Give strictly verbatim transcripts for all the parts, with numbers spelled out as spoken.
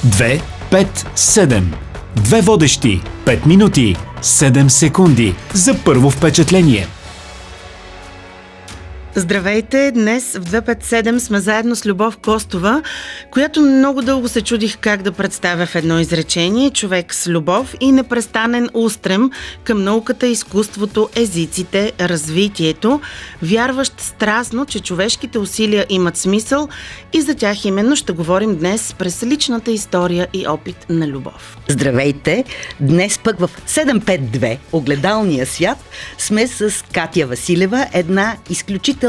две пет седем. Две водещи, пет минути, седем секунди за първо впечатление. Здравейте! Днес в две пет седем сме заедно с Любов Костова, която много дълго се чудих как да представя в едно изречение. Човек с любов и непрестанен устрем към науката, изкуството, езиците, развитието, вярващ страстно, че човешките усилия имат смисъл и за тях именно ще говорим днес през личната история и опит на Любов. Здравейте! Днес пък в седем пет две, огледалния свят, сме с Катя Василева, една изключително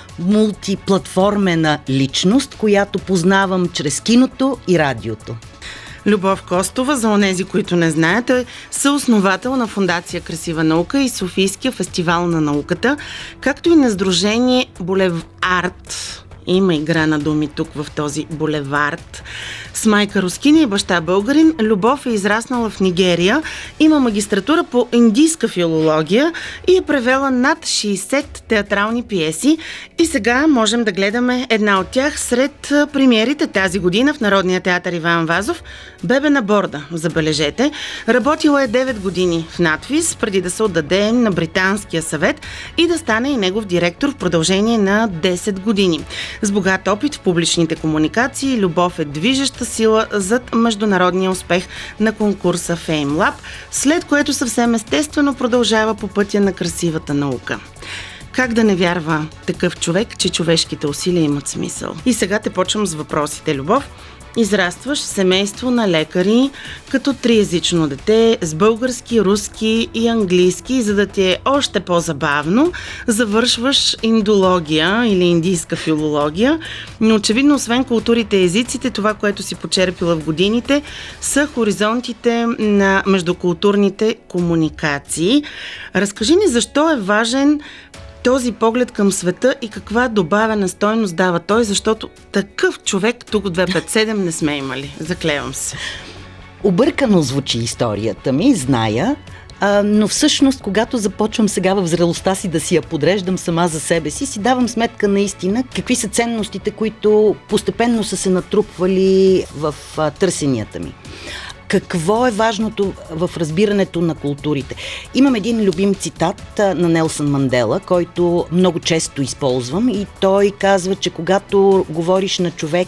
мултиплатформена личност, която познавам чрез киното и радиото. Любов Костова, за онези, които не знаят, е съосновател на Фондация Красива наука и Софийския фестивал на науката, както и на сдружение Булевард. Има игра на думи тук в този булевард. С майка рускиня и баща българин, Любов е израснала в Нигерия, има магистратура по индийска филология и е превела над шейсет театрални пиеси и сега можем да гледаме една от тях сред премиерите тази година в Народния театър Иван Вазов "Бебе на борда", забележете. Работила е девет години в надвис, преди да се отдаде на Британския съвет и да стане и негов директор в продължение на десет години. С богат опит в публичните комуникации, Любов е движеща сила зад международния успех на конкурса FameLab, след което съвсем естествено продължава по пътя на красивата наука. Как да не вярва такъв човек, че човешките усилия имат смисъл? И сега те почвам с въпросите, Любов. Израстваш в семейство на лекари, като триезично дете, с български, руски и английски, за да ти е още по-забавно, завършваш индология или индийска филология, но очевидно, освен културите и езиците, това, което си почерпила в годините, са хоризонтите на междукултурните комуникации. Разкажи ни защо е важен този поглед към света и каква добавена стойност дава той, защото такъв човек тук от две пет седем не сме имали. Заклевам се. Объркано звучи историята ми, зная, а, но всъщност, когато започвам сега в зрелостта си да си я подреждам сама за себе си, си давам сметка наистина какви са ценностите, които постепенно са се натрупвали в а, търсенията ми. Какво е важното в разбирането на културите? Имам един любим цитат на Нелсън Мандела, който много често използвам, и той казва, че когато говориш на човек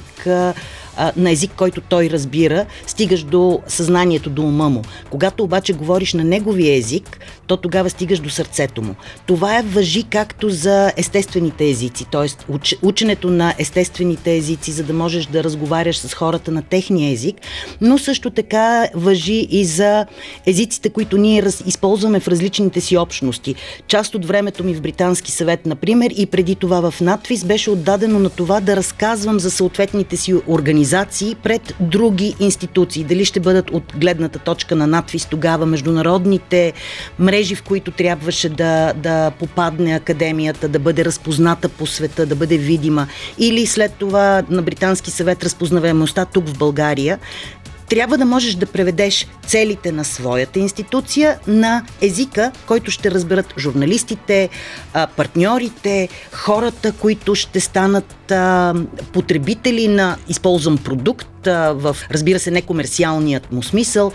на език, който той разбира, стигаш до съзнанието, до ума му. Когато обаче говориш на неговия език, то тогава стигаш до сърцето му. Това е важи както за естествените езици, т.е. уч, ученето на естествените езици, за да можеш да разговаряш с хората на техния език, но също така важи и за езиците, които ние раз, използваме в различните си общности. Част от времето ми в Британски съвет, например, и преди това в надвис, беше отдадено на това да разказвам за съответните си организации пред други институции. Дали ще бъдат от гледната точка на надвис тогава международните мрежи, в които трябваше да, да попадне академията, да бъде разпозната по света, да бъде видима, или след това на Британски съвет разпознаваемостта тук в България. Трябва да можеш да преведеш целите на своята институция на езика, който ще разберат журналистите, партньорите, хората, които ще станат потребители на използван продукт в, разбира се, некомерциалният му смисъл,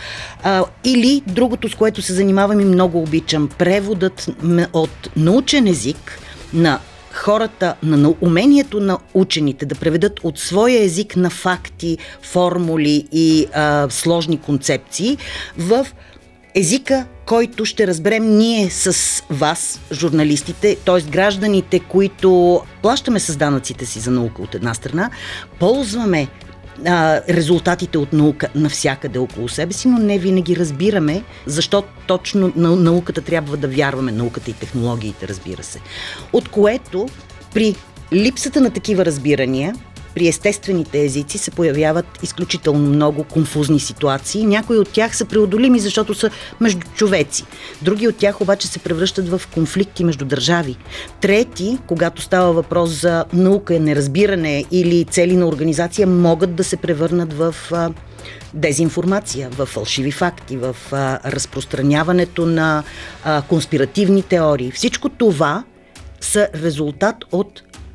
или другото, с което се занимавам и много обичам, преводът от научен език на хората, на умението на учените да преведат от своя език на факти, формули и а, сложни концепции в езика, който ще разберем ние с вас, журналистите, т.е. гражданите, които плащаме с данъците си за наука от една страна, ползваме а, резултатите от наука навсякъде около себе си, но не винаги разбираме защо точно на науката трябва да вярваме, науката и технологиите, разбира се. От което при липсата на такива разбирания, при естествените езици се появяват изключително много конфузни ситуации. Някои от тях са преодолими, защото са между човеци. Други от тях обаче се превръщат в конфликти между държави. Трети, когато става въпрос за наука, неразбиране или цели на организация, могат да се превърнат в а, дезинформация, в фалшиви факти, в а, разпространяването на а, конспиративни теории. Всичко това са резултат от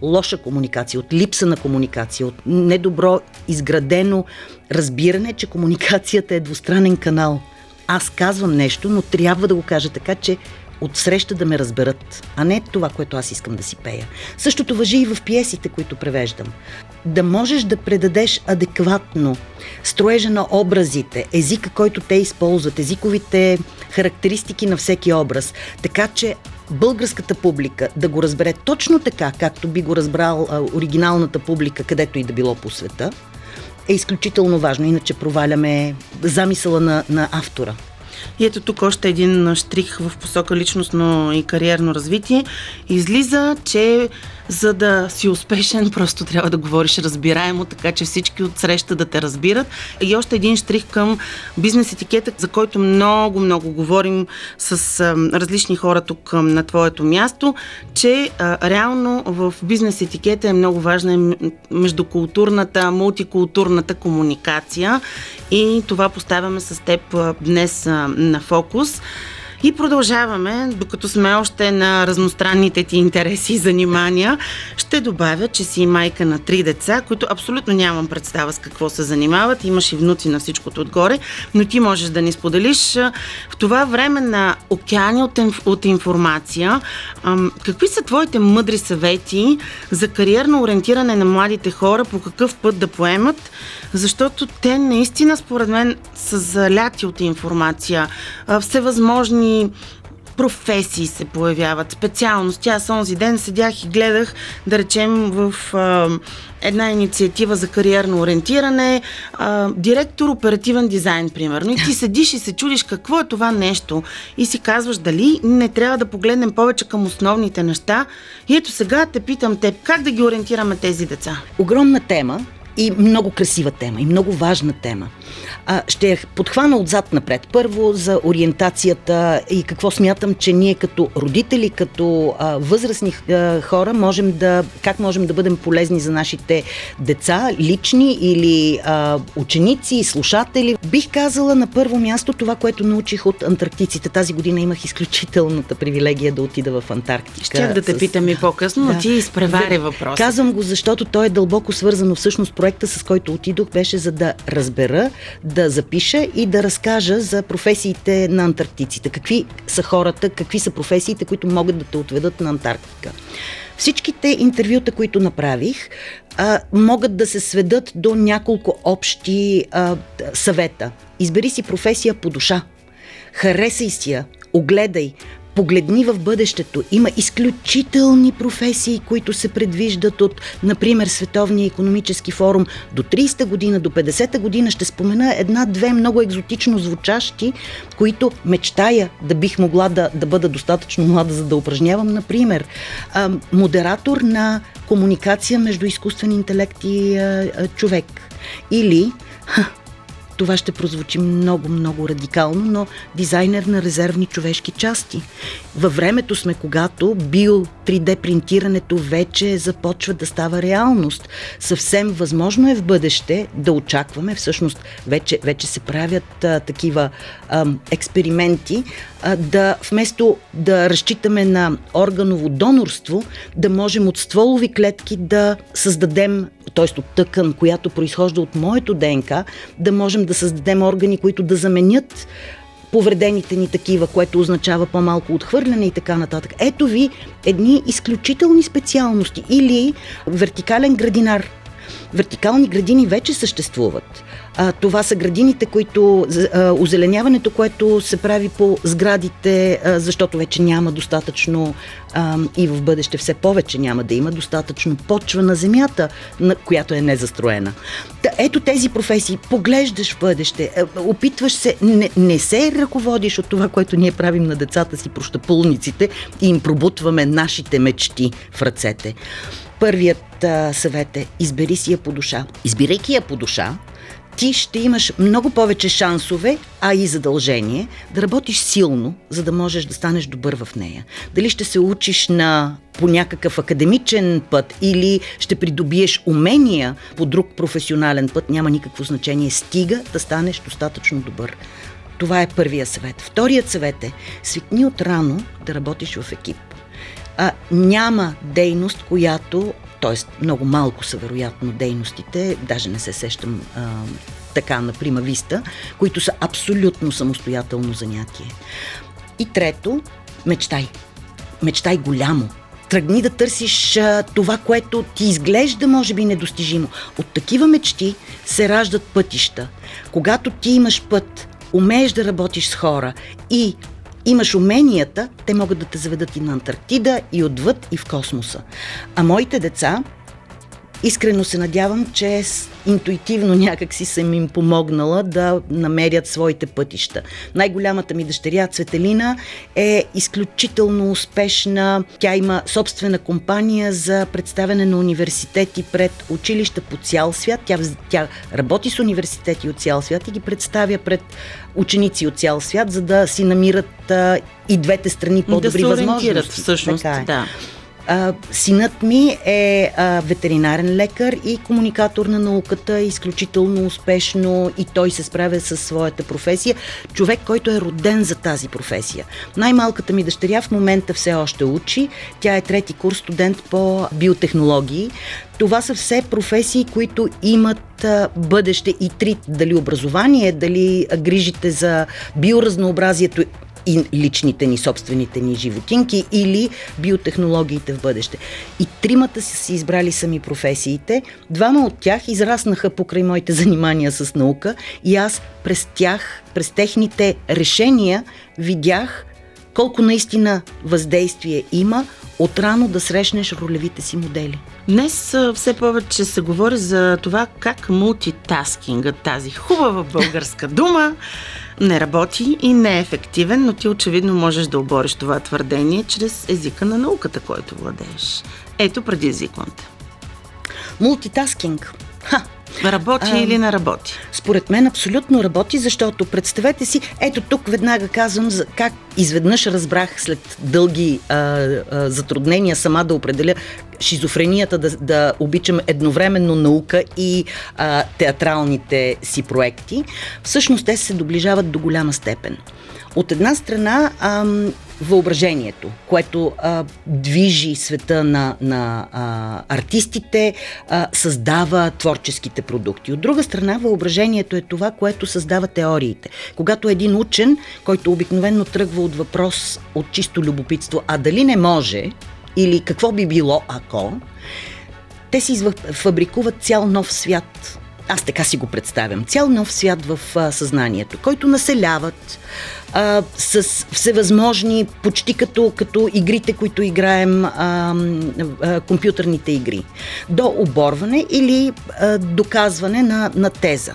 лоша комуникация, от липса на комуникация, от недобро изградено разбиране, че комуникацията е двустранен канал. Аз казвам нещо, но трябва да го кажа така, че отсреща да ме разберат, а не това, което аз искам да си пея. Същото важи и в пиесите, които превеждам. Да можеш да предадеш адекватно строежа на образите, езика, който те използват, езиковите характеристики на всеки образ, така че българската публика да го разбере точно така, както би го разбрал а, оригиналната публика, където и да било по света, е изключително важно, иначе проваляме замисъла на, на автора. И ето тук още един штрих в посока личностно и кариерно развитие. Излиза, че за да си успешен, просто трябва да говориш разбираемо, така че всички отсреща да те разбират. И още един штрих към бизнес етикета, за който много, много говорим с а, различни хора тук а, на твоето място, че а, реално в бизнес етикета е много важна междукултурната, мултикултурната комуникация и това поставяме с теб а, днес а, на фокус. И продължаваме, докато сме още на разностранните ти интереси и занимания. Ще добавя, че си майка на три деца, които абсолютно нямам представа с какво се занимават. Имаш и внуци на всичкото отгоре, но ти можеш да ни споделиш в това време на океани от, от информация. Какви са твоите мъдри съвети за кариерно ориентиране на младите хора, по какъв път да поемат? Защото те наистина, според мен, са заляти от информация. Всевъзможни професии се появяват, специалности. Аз онзи ден седях и гледах, да речем, в а, една инициатива за кариерно ориентиране, а, директор оперативен дизайн, примерно. И ти седиш и се чудиш какво е това нещо и си казваш дали не трябва да погледнем повече към основните неща. И ето сега те питам теб, как да ги ориентираме тези деца? Огромна тема. И много красива тема, и много важна тема. А, ще я подхвана отзад напред. Първо за ориентацията и какво смятам, че ние като родители, като а, възрастни а, хора, можем да, как можем да бъдем полезни за нашите деца, лични или а, ученици, слушатели. Бих казала на първо място това, което научих от антарктиците. Тази година имах изключителната привилегия да отида в Антарктика. Щях да те с... питам и по-късно, да. Но ти изпревари въпроса. Казвам го, защото той е дълбоко свързано всъщност. Проекта, с който отидох, беше за да разбера, да запиша и да разкажа за професиите на антарктиците. Какви са хората, какви са професиите, които могат да те отведат на Антарктика. Всичките интервюта, които направих, а, могат да се сведат до няколко общи а, съвета. Избери си професия по душа. Харесай си я, огледай, погледни в бъдещето. Има изключителни професии, които се предвиждат от, например, Световния икономически форум. До тридесета година, до петдесета година ще спомена една-две много екзотично звучащи, които мечтая да бих могла да, да бъда достатъчно млада, за да упражнявам. Например, а, модератор на комуникация между изкуствен интелект и а, а, човек. Или... Ха, това ще прозвучи много, много радикално, но дизайнер на резервни човешки части. Във времето сме, когато био три Д принтирането вече започва да става реалност. Съвсем възможно е в бъдеще да очакваме, всъщност вече, вече се правят а, такива а, експерименти, а, да вместо да разчитаме на органово донорство, да можем от стволови клетки да създадем, т.е. от тъкан, която произхожда от моето ДНК, да можем да създадем органи, които да заменят повредените ни такива, което означава по-малко отхвърляне и така нататък. Ето ви едни изключителни специалности. Или вертикален градинар. Вертикални градини вече съществуват. А, това са градините, които, а, озеленяването, което се прави по сградите, а, защото вече няма достатъчно а, и в бъдеще все повече няма да има достатъчно почва на земята, на която е незастроена. Та, ето тези професии, поглеждаш в бъдеще, а, опитваш се, не, не се ръководиш от това, което ние правим на децата си, прощапулниците, и им пробутваме нашите мечти в ръцете. Първият а, съвет е: избери си я по душа. Избирайки я по душа, ти ще имаш много повече шансове, а и задължение да работиш силно, за да можеш да станеш добър в нея. Дали ще се учиш на по някакъв академичен път или ще придобиеш умения по друг професионален път, няма никакво значение. Стига да станеш достатъчно добър. Това е първият съвет. Вторият съвет е: свикни отрано да работиш в екип. А, няма дейност, която, т.е. много малко са вероятно дейностите, даже не се сещам а, така на прима виста, които са абсолютно самостоятелно занятие. И трето, мечтай. Мечтай голямо. Тръгни да търсиш а, това, което ти изглежда може би недостижимо. От такива мечти се раждат пътища. Когато ти имаш път, умееш да работиш с хора и имаш уменията, те могат да те заведат и на Антарктида, и отвъд, и в космоса. А моите деца, искрено се надявам, че интуитивно някак си съм им помогнала да намерят своите пътища. Най-голямата ми дъщеря Цветелина е изключително успешна. Тя има собствена компания за представяне на университети пред училища по цял свят. Тя, тя работи с университети от цял свят и ги представя пред ученици от цял свят, за да си намират а, и двете страни по-добри да възможности. Да се всъщност, е. да. А, синът ми е а, ветеринарен лекар и комуникатор на науката, изключително успешно, и той се справя със своята професия. Човек, който е роден за тази професия. Най-малката ми дъщеря в момента все още учи. Тя е трети курс студент по биотехнологии. Това са все професии, които имат а, бъдеще и трит. Дали образование, дали а, грижите за биоразнообразието и личните ни, собствените ни животинки, или биотехнологиите в бъдеще. И тримата са си избрали сами професиите. Двама от тях израснаха покрай моите занимания с наука и аз през тях, през техните решения видях колко наистина въздействие има отрано да срещнеш ролевите си модели. Днес все повече се говори за това как мултитаскингът, тази хубава българска дума, не работи и не е ефективен, но ти очевидно можеш да обориш това твърдение чрез езика на науката, който владееш. Ето предизвиквам те. Мултитаскинг. Ха! Работи а, или не работи? Според мен абсолютно работи, защото представете си, ето тук веднага казвам за как изведнъж разбрах след дълги а, а, затруднения сама да определя шизофренията, да, да обичам едновременно наука и а, театралните си проекти. Всъщност те се доближават до голяма степен. От една страна ам, въображението, което а, движи света на, на а, артистите, а, създава творческите продукти. От друга страна, въображението е това, което създава теориите. Когато един учен, който обикновено тръгва от въпрос от чисто любопитство, а дали не може, или какво би било ако, те си фабрикуват цял нов свят. Аз така си го представям. Цял нов свят в а, съзнанието, който населяват а, с всевъзможни, почти като, като игрите, които играем, а, а, компютърните игри. До оборване или а, доказване на, на теза.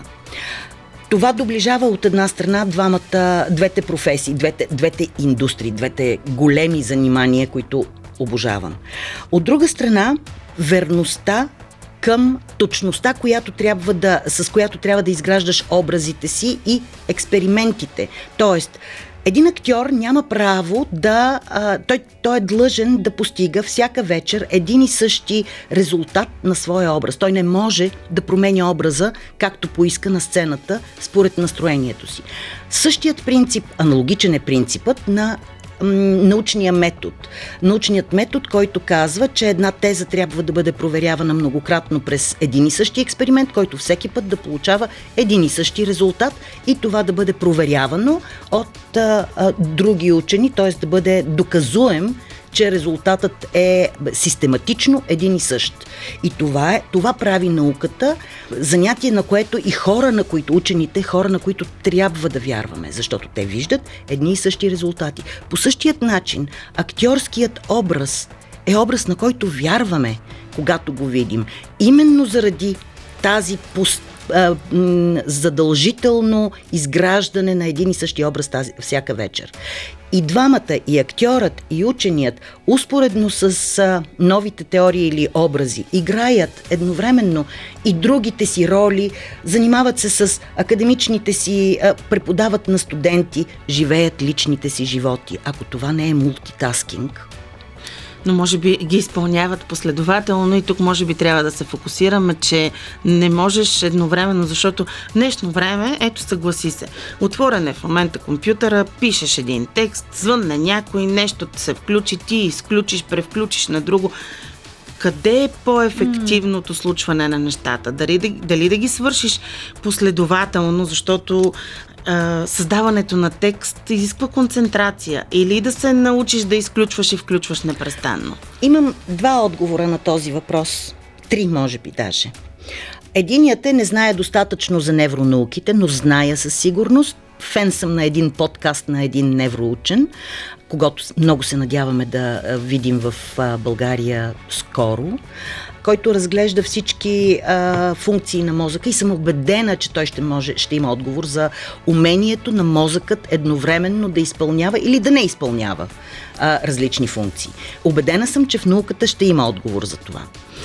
Това доближава от една страна двамата, двете професии, двете, двете индустрии, двете големи занимания, които обожавам. От друга страна, верността към точността, която трябва да, с която трябва да изграждаш образите си и експериментите. Тоест, един актьор няма право да... А, той, той е длъжен да постига всяка вечер един и същи резултат на своя образ. Той не може да променя образа, както поиска на сцената, според настроението си. Същият принцип, аналогичен е принципът на научния метод. Научният метод, който казва, че една теза трябва да бъде проверявана многократно през един и същи експеримент, който всеки път да получава един и същи резултат и това да бъде проверявано от а, а, други учени, т.е. да бъде доказуем, че резултатът е систематично един и същ. И това, е, това прави науката, занятие на което и хора, на които учените, хора, на които трябва да вярваме, защото те виждат едни и същи резултати. По същият начин, актьорският образ е образ, на който вярваме, когато го видим. Именно заради тази пост задължително изграждане на един и същи образ тази, всяка вечер. И двамата, и актьорът, и ученият, успоредно с а, новите теории или образи, играят едновременно и другите си роли, занимават се с академичните си, а, преподават на студенти, живеят личните си животи. Ако това не е мултитаскинг, но може би ги изпълняват последователно и тук може би трябва да се фокусираме, че не можеш едновременно, защото в днешно време, ето съгласи се, отворен е в момента компютъра, пишеш един текст, звънне някой, нещо се включи, ти изключиш, превключиш на друго. къде е по-ефективното случване на нещата? Дали да, дали да ги свършиш последователно, защото а, създаването на текст изисква концентрация, или да се научиш да изключваш и включваш непрестанно? Имам два отговора на този въпрос. Три, може би даже. Единият е: не зная достатъчно за невронауките, но зная със сигурност. Фен съм на един подкаст на един невроучен, когато много се надяваме да видим в България скоро, който разглежда всички а, функции на мозъка, и съм убедена, че той ще, може, ще има отговор за умението на мозъкът едновременно да изпълнява или да не изпълнява а, различни функции. Убедена съм, че в науката ще има отговор за това.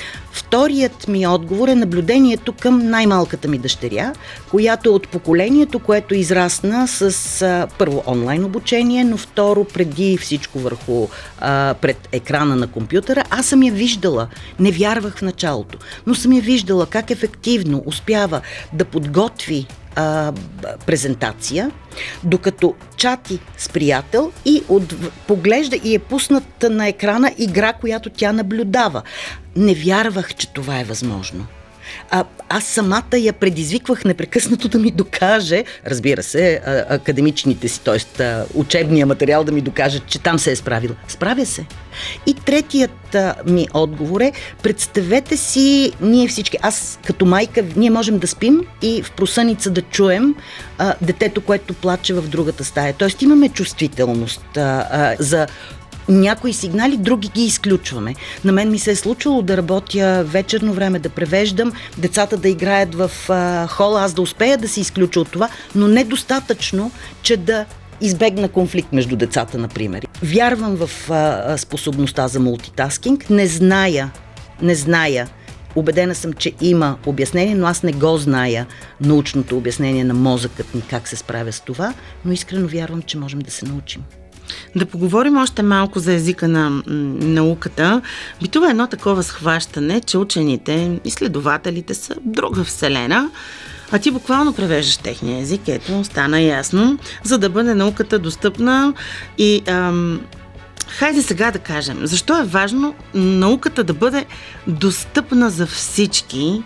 Вторият ми отговор е наблюдението към най-малката ми дъщеря, която е от поколението, което израсна с а, първо онлайн обучение, но второ преди всичко върху а, пред екрана на компютъра. Аз съм я виждала, не вярвах в началото, но съм я виждала как ефективно успява да подготви а, презентация, докато чати с приятел и от, поглежда и е пусната на екрана игра, която тя наблюдава. Не вярвах, че това е възможно. А, аз самата я предизвиквах непрекъснато да ми докаже, разбира се, а, академичните си, т.е. учебния материал да ми докаже, че там се е справила. Справя се. И третият а, ми отговор е: представете си, ние всички, аз като майка, ние можем да спим и в просъница да чуем а, детето, което плаче в другата стая. Тоест имаме чувствителност а, а, за някои сигнали, други ги изключваме. На мен ми се е случило да работя вечерно време, да превеждам, децата да играят в а, хола, аз да успея да се изключа от това, но недостатъчно, че да избегна конфликт между децата, например. Вярвам в а, способността за мултитаскинг, не зная, не зная, убедена съм, че има обяснение, но аз не го зная, научното обяснение на мозъкът ни как се справя с това, но искрено вярвам, че можем да се научим. Да поговорим още малко за езика на м, науката. Битува едно такова схващане, че учените, изследователите са друга вселена, а ти буквално превеждаш техния език. Ето, стана ясно, за да бъде науката достъпна. И ам, хайде сега да кажем, защо е важно науката да бъде достъпна за всички?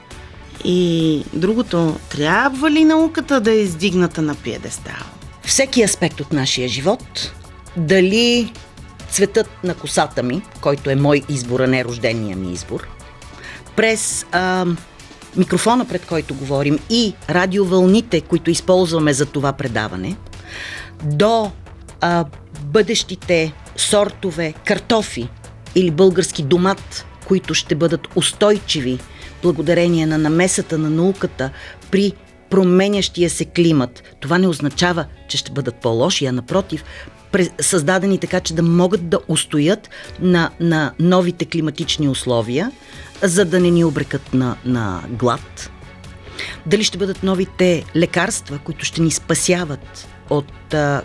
И другото, трябва ли науката да е издигната на пиедестал? Всеки аспект от нашия живот, дали цветът на косата ми, който е мой избор, а не рождения ми избор, през а, микрофона, пред който говорим, и радиовълните, които използваме за това предаване, до а, бъдещите сортове картофи или български домат, които ще бъдат устойчиви благодарение на намесата на науката при променящия се климат. Това не означава, че ще бъдат по-лоши, а напротив, създадени така, че да могат да устоят на, на новите климатични условия, за да не ни обрекат на, на глад. Дали ще бъдат новите лекарства, които ще ни спасяват от а,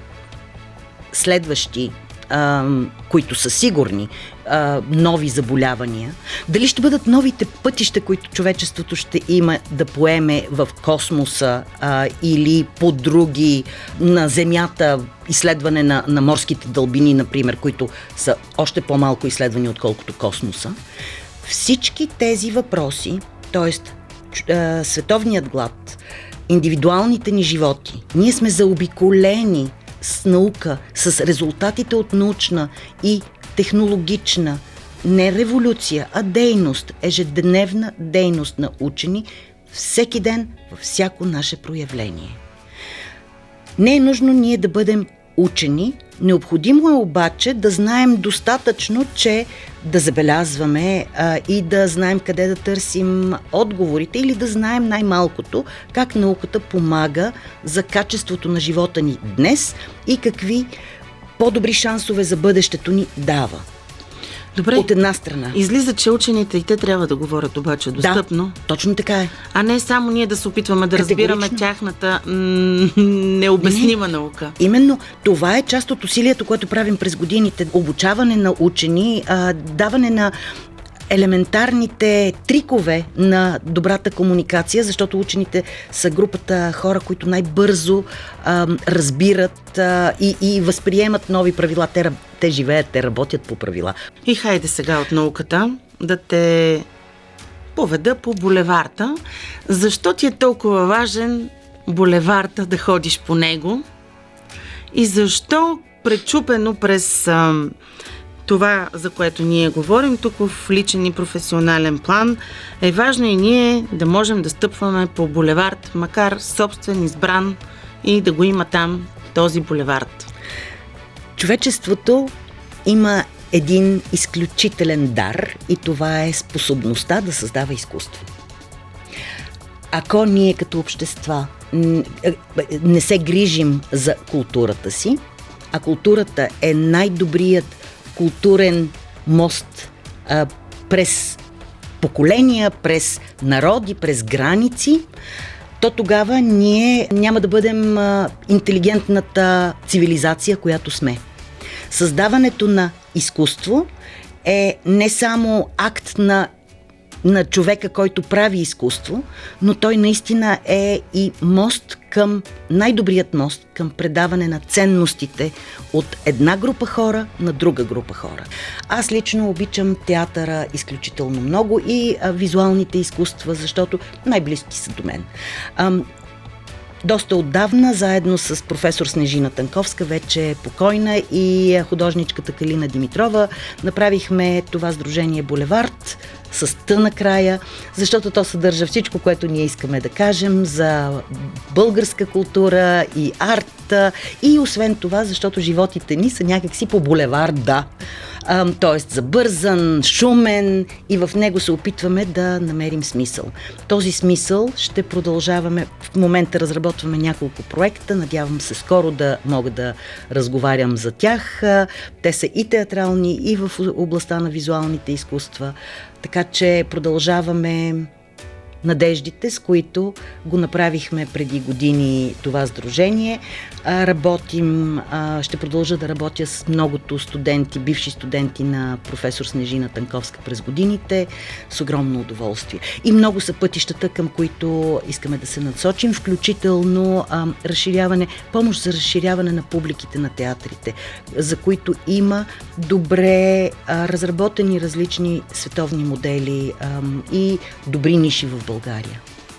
следващи, а, които са сигурни, а, нови заболявания. Дали ще бъдат новите пътища, които човечеството ще има да поеме в космоса а, или по други, на Земята, изследване на, на морските дълбини, например, които са още по-малко изследвани, отколкото космоса. Всички тези въпроси, т.е. световният глад, индивидуалните ни животи, ние сме заобиколени с наука, с резултатите от научна и технологична, не революция, а дейност, ежедневна дейност на учени, всеки ден, във всяко наше проявление. Не е нужно ние да бъдем учени, необходимо е обаче да знаем достатъчно, че да забелязваме а, и да знаем къде да търсим отговорите, или да знаем най-малкото как науката помага за качеството на живота ни днес и какви по-добри шансове за бъдещето ни дава. Добре. От една страна. Излиза, че учените и те трябва да говорят обаче достъпно. Да, точно така е. А не само ние да се опитваме да разбираме тяхната м- необяснима не, наука. Именно това е част от усилието, което правим през годините. Обучаване на учени, а, даване на елементарните трикове на добрата комуникация, защото учените са групата хора, които най-бързо а, разбират а, и, и възприемат нови правила. Те, те живеят, те работят по правила. И хайде сега от науката да те поведа по булеварда. Защо ти е толкова важен булеварда, да ходиш по него? И защо пречупено през а, това, за което ние говорим тук в личен и професионален план, е важно и ние да можем да стъпваме по булевард, макар собствен, избран, и да го има там този булевард? Човечеството има един изключителен дар и това е способността да създава изкуство. Ако ние като общества не се грижим за културата си, а културата е най-добрият културен мост а, през поколения, през народи, през граници, то тогава ние няма да бъдем а, интелигентната цивилизация, която сме. Създаването на изкуство е не само акт на на човека, който прави изкуство, но той наистина е и мост към, най-добрият мост към предаване на ценностите от една група хора на друга група хора. Аз лично обичам театъра изключително много и а, визуалните изкуства, защото най-близки са до мен. Ам, Доста отдавна, заедно с професор Снежина Танковска, вече покойна, и художничката Калина Димитрова, направихме това сдружение Булевард с Т накрая, защото то съдържа всичко, което ние искаме да кажем за българска култура и арт, и освен това, защото животите ни са някакси по булеварда, т.е. забързан, шумен, и в него се опитваме да намерим смисъл. Този смисъл ще продължаваме. В момента разработваме няколко проекта, надявам се скоро да мога да разговарям за тях. Те са и театрални, и в областта на визуалните изкуства, така че продължаваме надеждите, с които го направихме преди години това сдружение. Работим, ще продължа да работя с многото студенти, бивши студенти на професор Снежина Танковска през годините, с огромно удоволствие. И много са пътищата, към които искаме да се надсочим, включително а, разширяване, помощ за разширяване на публиките на театрите, за които има добре а, разработени различни световни модели а, и добри ниши в България. България.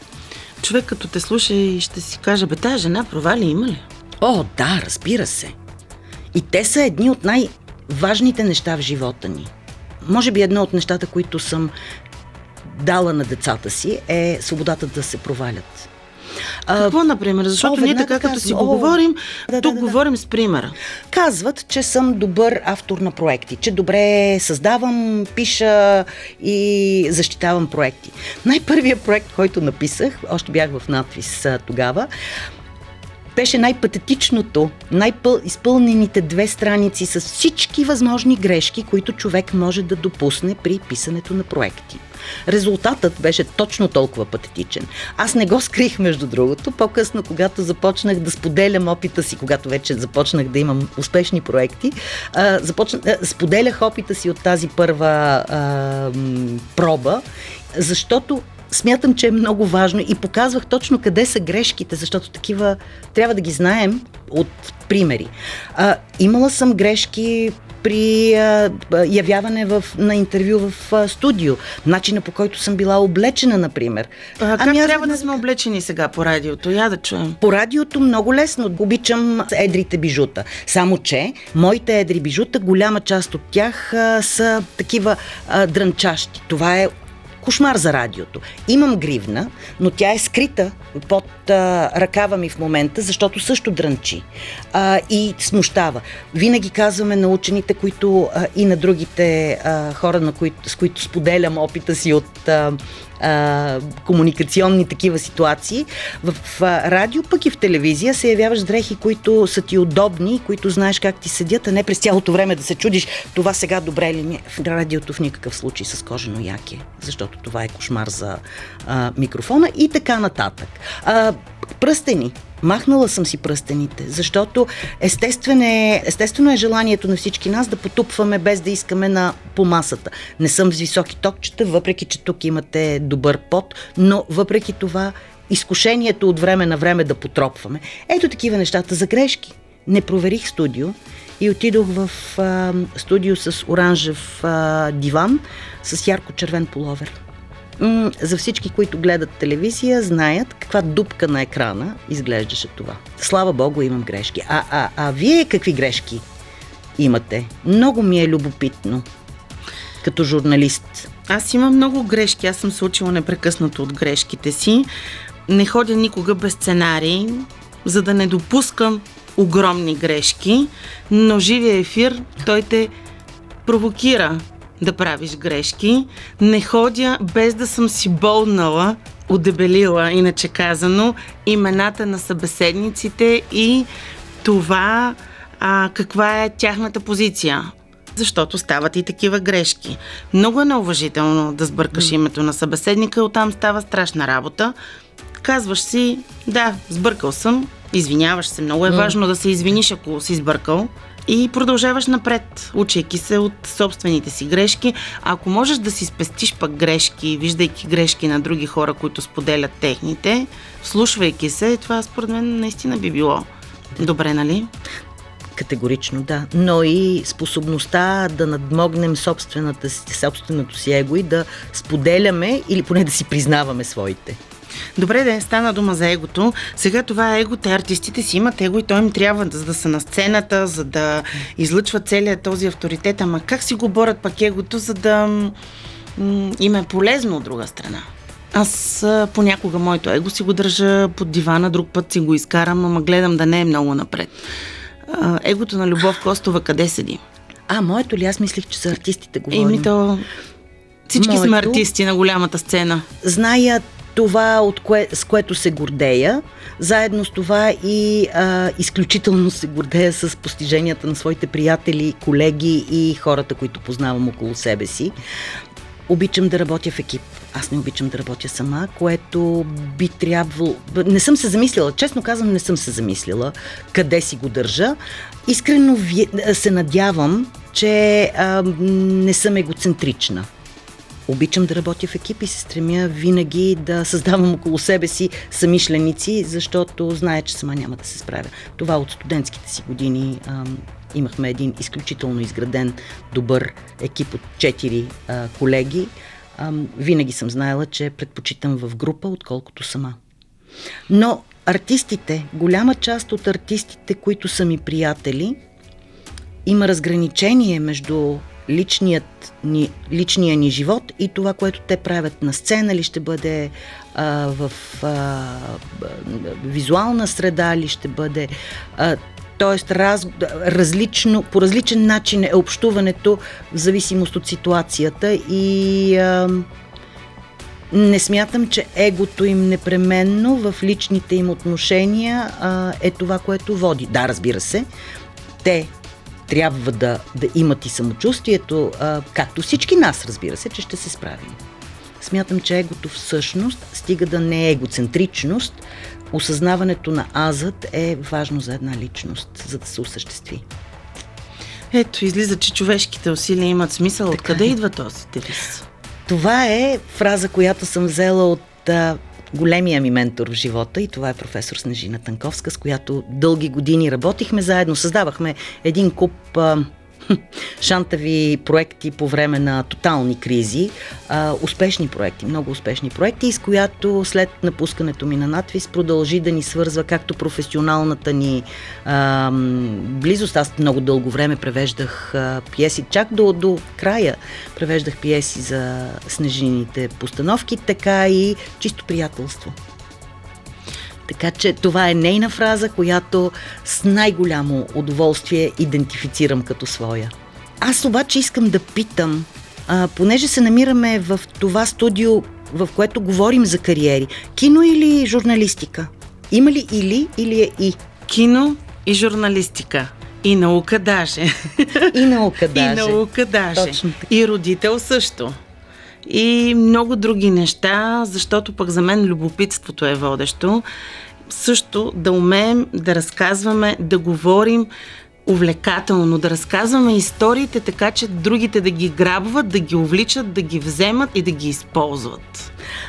Човек като те слуша и ще си каже, бе, тая жена провали има ли? О, да, разбира се. И те са едни от най-важните неща в живота ни. Може би едно от нещата, които съм дала на децата си, е свободата да се провалят. Какво, например? Защото о, ние така, като си го говорим, да, тук да, да, говорим да. с примера. Казват, че съм добър автор на проекти, че добре създавам, пиша и защитавам проекти. Най-първият проект, който написах, още бях в надпис тогава, беше най-патетичното, най-изпълнените две страници с всички възможни грешки, които човек може да допусне при писането на проекти. Резултатът беше точно толкова патетичен. Аз не го скрих, между другото. По-късно, когато започнах да споделям опита си, когато вече започнах да имам успешни проекти, започна, споделях опита си от тази първа а, проба, защото смятам, че е много важно и показвах точно къде са грешките, защото такива трябва да ги знаем от примери. А, имала съм грешки при а, явяване в, на интервю в а, студио, начина, по който съм била облечена, например. А, как ами, трябва да сме облечени сега по радиото? Я да чуем. По радиото много лесно. Обичам едрите бижута. Само че моите едри бижута, голяма част от тях а, са такива а, дрънчащи. Това е кошмар за радиото. Имам гривна, но тя е скрита под а, ръкава ми в момента, защото също дрънчи а, и смущава. Винаги казваме на учените, които а, и на другите а, хора, на които, с които споделям опита си от а, а, комуникационни такива ситуации, в а, радио, пък и в телевизия се явяваш с дрехи, които са ти удобни, които знаеш как ти седят, а не през цялото време да се чудиш това сега добре ли ми е. В радиото в никакъв случай с кожено яке, защото това е кошмар за а, микрофона и така нататък. А, пръстени. Махнала съм си пръстените, защото естествено е, естествено е желанието на всички нас да потупваме без да искаме на, по масата. Не съм с високи токчета, въпреки че тук имате добър пот, но въпреки това изкушението от време на време да потропваме. Ето такива нещата за грешки. Не проверих студио и отидох в а, студио с оранжев а, диван с ярко-червен пуловер. М- за всички, които гледат телевизия, знаят каква дупка на екрана изглеждаше това. Слава Богу, имам грешки. А, а, а вие какви грешки имате? Много ми е любопитно, като журналист. Аз имам много грешки. Аз съм се учила непрекъснато от грешките си. Не ходя никога без сценарий, за да не допускам огромни грешки, но живия ефир, той те провокира да правиш грешки. Не ходя без да съм си болнала, удебелила, иначе казано, имената на събеседниците и това а, каква е тяхната позиция. Защото стават и такива грешки. Много е неуважително да сбъркаш името на събеседника, оттам става страшна работа. Казваш си, да, сбъркал съм, извиняваш се. Много е важно да се извиниш, ако си сбъркал. И продължаваш напред, учейки се от собствените си грешки. Ако можеш да си спестиш пък грешки, виждайки грешки на други хора, които споделят техните, вслушвайки се, това според мен наистина би било добре, нали? Категорично, да. Но и способността да надмогнем собствената, собственото си его и да споделяме или поне да си признаваме своите. Добре, да стана дума за егото. Сега това его, те артистите си имат его и той им трябва, за да са на сцената, за да излъчват целият този авторитет. Ама как си го борят пак егото, за да м- им е полезно от друга страна? Аз а, понякога моето его си го държа под дивана, друг път си го изкарам, ама гледам да не е много напред. А, егото на Любов Костова къде седи? А, моето ли? Аз мислих, че за артистите говорим. Еми то... Всички моето... сме артисти на голямата сцена. Знаят това, от кое, с което се гордея, заедно с това и а, изключително се гордея с постиженията на своите приятели, колеги и хората, които познавам около себе си. Обичам да работя в екип. Аз не обичам да работя сама, което би трябвало... Не съм се замислила, честно казвам, не съм се замислила къде си го държа. Искрено се надявам, че а, не съм егоцентрична. Обичам да работя в екип и се стремя винаги да създавам около себе си съмишленици, защото зная, че сама няма да се справя. Това от студентските си години а, имахме един изключително изграден, добър екип от четири а, колеги. А, винаги съм знаела, че предпочитам в група, отколкото сама. Но артистите, голяма част от артистите, които са ми приятели, има разграничение между личният ни, личния ни живот и това, което те правят на сцена, ли ще бъде а, в а, визуална среда, ли ще бъде... А, Тоест, раз, различно, по различен начин е общуването в зависимост от ситуацията и а, не смятам, че егото им непременно в личните им отношения а, е това, което води. Да, разбира се, те трябва да, да имат и самочувствието, а, както всички нас, разбира се, че ще се справим. Смятам, че егото всъщност, стига да не е егоцентричност, осъзнаването на азът е важно за една личност, за да се осъществи. Ето, излиза, че човешките усилия имат смисъл. Така Откъде е. идва този девиз? Това е фраза, която съм взела от а, големия ми ментор в живота и това е професор Снежина Танковска, с която дълги години работихме заедно, създавахме един куп а, шантави проекти по време на тотални кризи, а, успешни проекти, много успешни проекти, с която след напускането ми на надвис продължи да ни свързва както професионалната ни а, близост. Аз много дълго време превеждах а, пиеси, чак до, до края превеждах пиеси за Снежините постановки, така и чисто приятелство. Така че това е нейна фраза, която с най-голямо удоволствие идентифицирам като своя. Аз обаче искам да питам, а, понеже се намираме в това студио, в което говорим за кариери, кино или журналистика? Има ли или, или е и? Кино и журналистика. И наука даже. И наука даже. И наука даже. Точно. И родител също. И много други неща, защото пък за мен любопитството е водещо. също да умеем да разказваме, да говорим увлекателно, да разказваме историите така, че другите да ги грабват, да ги увличат, да ги вземат и да ги използват.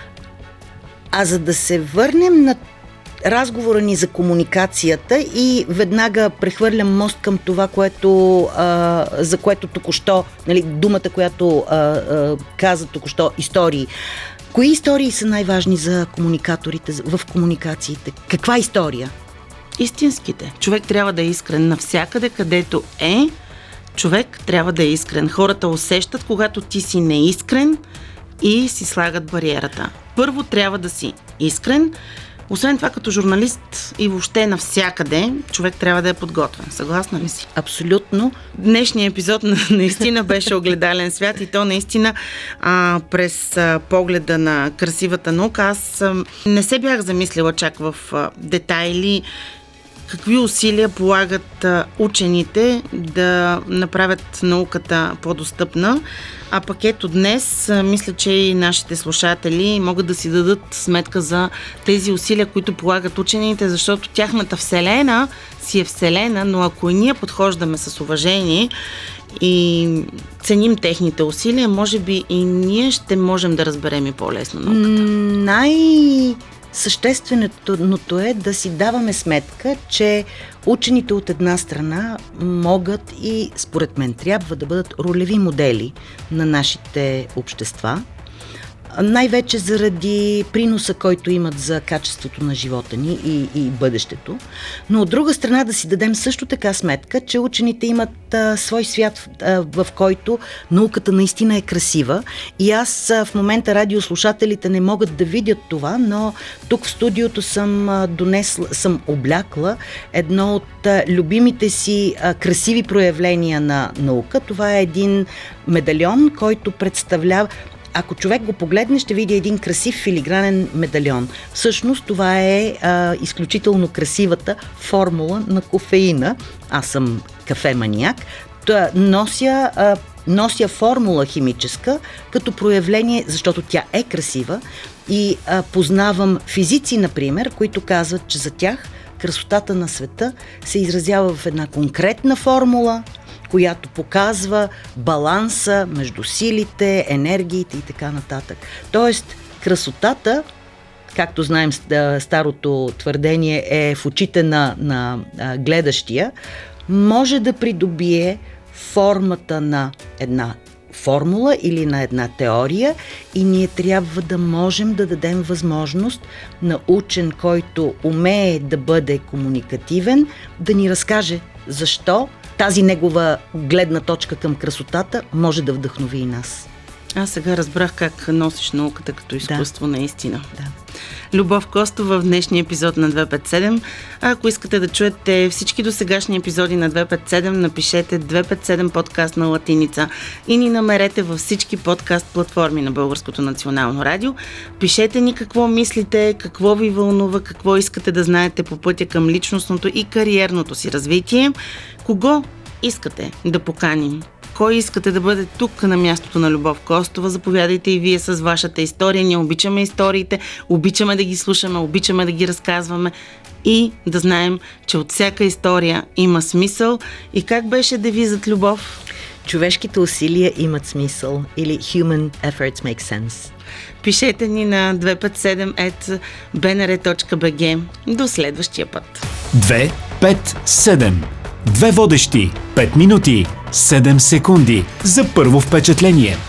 А за да се върнем на разговора ни за комуникацията и веднага прехвърлям мост към това, което, а, за което току-що, нали, думата, която а, а, каза току-що, истории. Кои истории са най-важни за комуникаторите, в комуникациите? Каква история? Истинските. Човек трябва да е искрен навсякъде, където е. Човек трябва да е искрен. Хората усещат, когато ти си неискрен и си слагат бариерата. Първо трябва да си искрен. Освен това, като журналист и въобще навсякъде, човек трябва да е подготвен. Съгласна ли си? Абсолютно. Днешният епизод наистина беше огледален свят и то наистина а, през а, погледа на красивата наука. Аз а, не се бях замислила чак в а, детайли какви усилия полагат а, учените да направят науката по-достъпна. А пък ето днес, а, мисля, че и нашите слушатели могат да си дадат сметка за тези усилия, които полагат учените, защото тяхната вселена си е вселена, но ако и ние подхождаме с уважение и ценим техните усилия, може би и ние ще можем да разберем и по-лесно науката. Най- Същественото е да си даваме сметка, че учените от една страна могат и, според мен, трябва да бъдат ролеви модели на нашите общества, най-вече заради приноса, който имат за качеството на живота ни и, и бъдещето. Но от друга страна да си дадем също така сметка, че учените имат а, свой свят, а, в който науката наистина е красива. И аз а, в момента радиослушателите не могат да видят това, но тук в студиото съм а, донесла, съм облякла едно от а, любимите си а, красиви проявления на наука. Това е един медальон, който представлява. Ако човек го погледне, ще види един красив филигранен медальон. Всъщност това е а, изключително красивата формула на кофеина. Аз съм кафеманиак. Та, нося, а, нося формула химическа като проявление, защото тя е красива и а, познавам физици, например, които казват, че за тях красотата на света се изразява в една конкретна формула, която показва баланса между силите, енергиите и така нататък. Тоест, красотата, както знаем, старото твърдение е в очите на, на а, гледащия, може да придобие формата на една формула или на една теория и ние трябва да можем да дадем възможност на учен, който умее да бъде комуникативен, да ни разкаже защо тази негова гледна точка към красотата може да вдъхнови и нас. Аз сега разбрах как носиш науката като изкуство, да. Наистина. Да. Любов Костова в днешния епизод на двеста петдесет и седем. А ако искате да чуете всички досегашни епизоди на двеста петдесет и седем, напишете двеста петдесет и седем подкаст на латиница и ни намерете във всички подкаст платформи на Българското национално радио. Пишете ни какво мислите, какво ви вълнува, какво искате да знаете по пътя към личностното и кариерното си развитие. Кого искате да поканим? Кой искате да бъде тук на мястото на Любов Костова? Заповядайте и вие с вашата история. Ние обичаме историите, обичаме да ги слушаме, обичаме да ги разказваме и да знаем, че от всяка история има смисъл. И как беше девизът, Любов? Човешките усилия имат смисъл или Human efforts make sense. Пишете ни на двеста петдесет и седем ет би ен ар точка би джи. До следващия път. две пет седем. Две водещи, пет минути, седем секунди за първо впечатление.